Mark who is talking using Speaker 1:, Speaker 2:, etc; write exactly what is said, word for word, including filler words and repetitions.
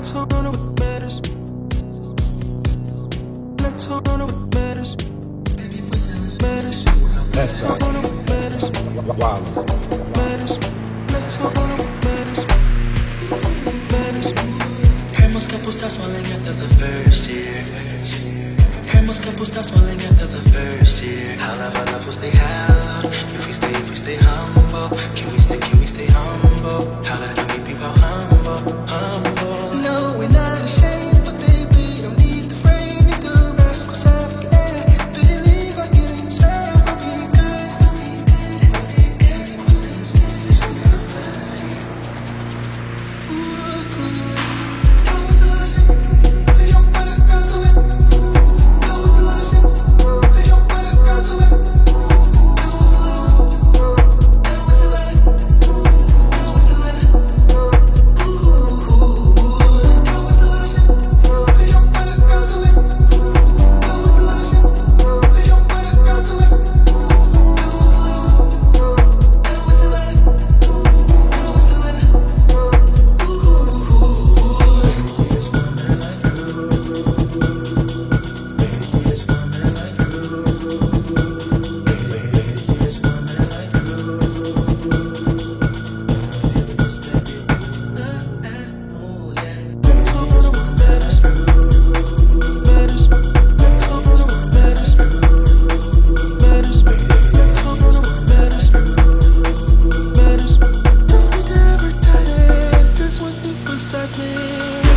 Speaker 1: That's all. Wow.
Speaker 2: Hemos que start smiling after the first year. Hemos que start smiling after the first year. How love our love will stay held. If we stay, if we stay humble, can we stay, can we stay humble? How love can we be more humble, humble? No, we're not ashamed, but baby, don't need to frame it to ask what's after that. Believe our dreams will be good. Beside me.